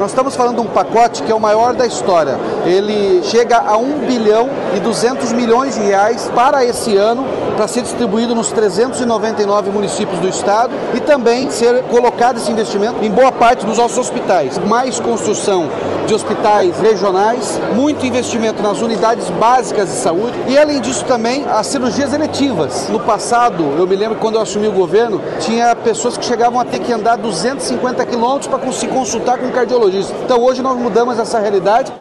Nós estamos falando de um pacote que é o maior da história. Ele chega a 1.200 bilhões para esse ano, para ser distribuído nos 399 municípios do estado e também ser colocado esse investimento em boa parte dos nossos hospitais. Mais construção de hospitais regionais, muito investimento nas unidades básicas de saúde e, além disso, também as cirurgias eletivas. No passado, eu me lembro que quando eu assumi o governo, tinha pessoas que chegavam a ter que andar 250 quilômetros para se consultar com um cardiologista. Então, hoje nós mudamos essa realidade.